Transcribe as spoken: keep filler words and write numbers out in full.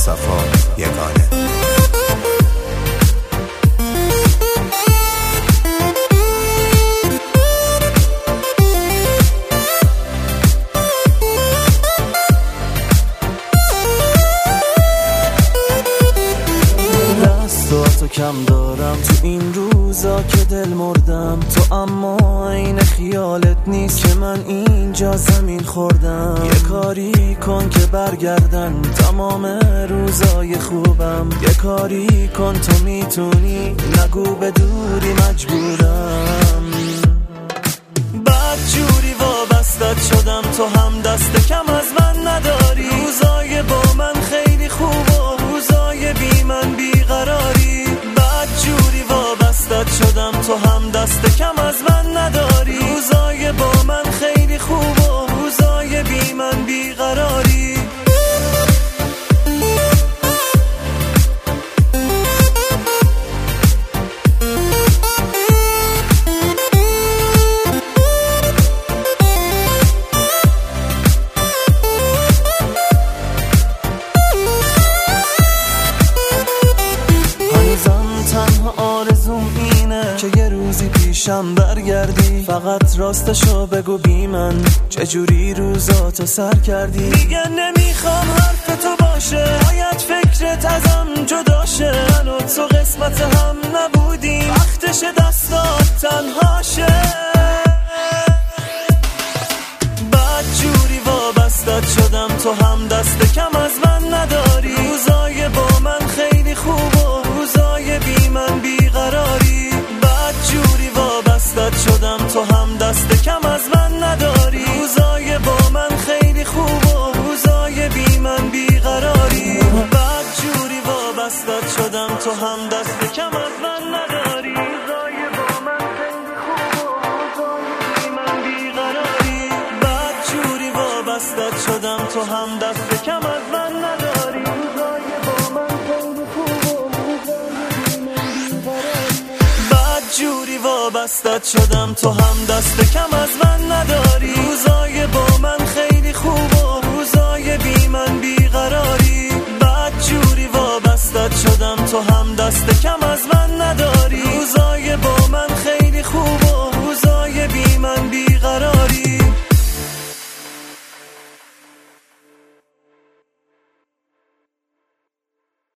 صفا یگانه. تو کم دارم تو این روزا که دل مردم تو، اما این خیالت نیست که من اینجا زمین خوردم. یه کاری کن که برگردن تمام روزای خوبم، یه کاری کن تو میتونی، نگو به دوری مجبورم. بد جوری وابستت شدم تو هم دست کم از من نداری، روزای با من خیلی خوب و روزای بی من بیقراری. جوری وابستت شدم تو هم دست کم از من نداری، روزای با من خیلی خوب و روزای بی من بیقراری. آرزوم اینه که یه روزی پیشم برگردی، فقط راستشو بگو بی من چجوری روزاتو سر کردی. دیگه نمیخوام حرف تو باشه، باید فکرت ازم جداشه، من و تو قسمت هم نبودیم، وقتش دستات تنهاشه. بد جوری وابستت شدم تو هم دست کم از من نداری، روزای با من خیلی خوب و روزای بی من بیقراری. بد جوری وابستت شدم تو هم دست کم از من نداری، روزای با من خیلی خوب و روزای بی من بیقراری. بد جوری وابستت شدم تو هم دست کم از من نداری، روزای با من خیلی خوب و روزای بی من بیقراری. بد جوری وابستت شدم تو هم دست کم از من نداری، روزای با من خیلی خوب و روزای بی من بیقراری. بد جوری وابستت شدم تو هم دست کم از من نداری، روزای با من خیلی خوب و روزای بی من بیقراری. بد جوری وابستت شدم تو هم دست کم از من نداری، روزای با من خیلی خوب و روزای بی من بیقراری.